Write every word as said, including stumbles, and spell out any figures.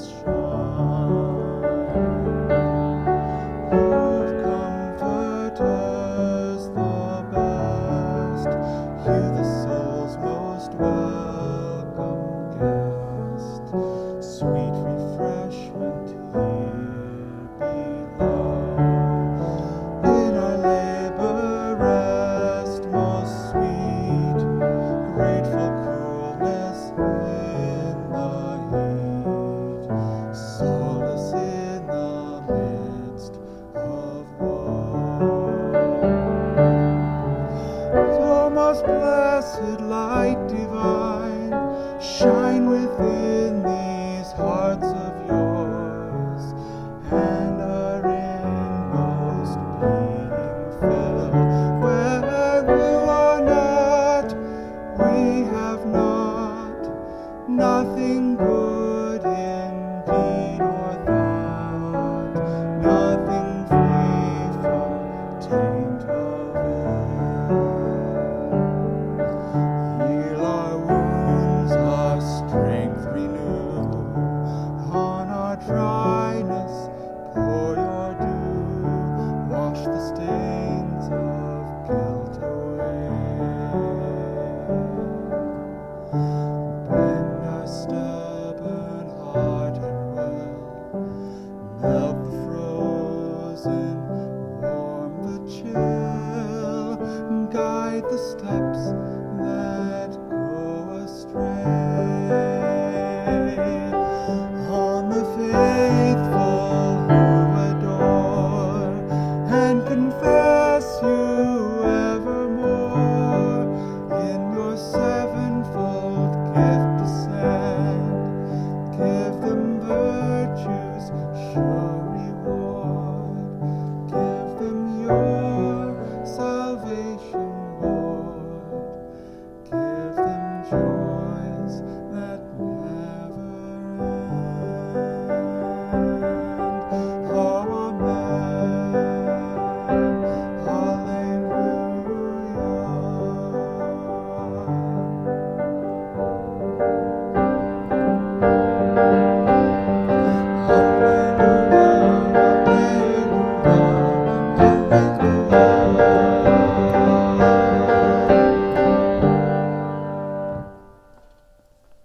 Blessed light divine, shine within these hearts of yours, and our inmost being filled. Where you are not, we have not, nothing good in deed or thought, nothing free from taint of ill. Strength renew on our dryness, pour your dew, wash the stains of guilt away. Bend our stubborn heart and will, melt the frozen, warm the chill, guide the steps that go astray. On the faithful who adore and confess you evermore, in your sevenfold gift descend, give them virtue's sure reward, give them your salvation, Lord, give them joys that never end. Amen. Hallelujah. Hallelujah. Hallelujah.